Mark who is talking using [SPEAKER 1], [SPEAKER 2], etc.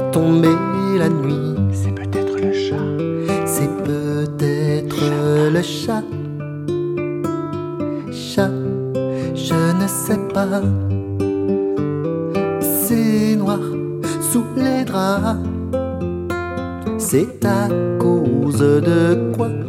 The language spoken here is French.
[SPEAKER 1] tomber la nuit.
[SPEAKER 2] C'est peut-être le chat.
[SPEAKER 1] C'est peut-être le chat. Chat, je ne sais pas. C'est noir sous les draps. C'est à cause de quoi?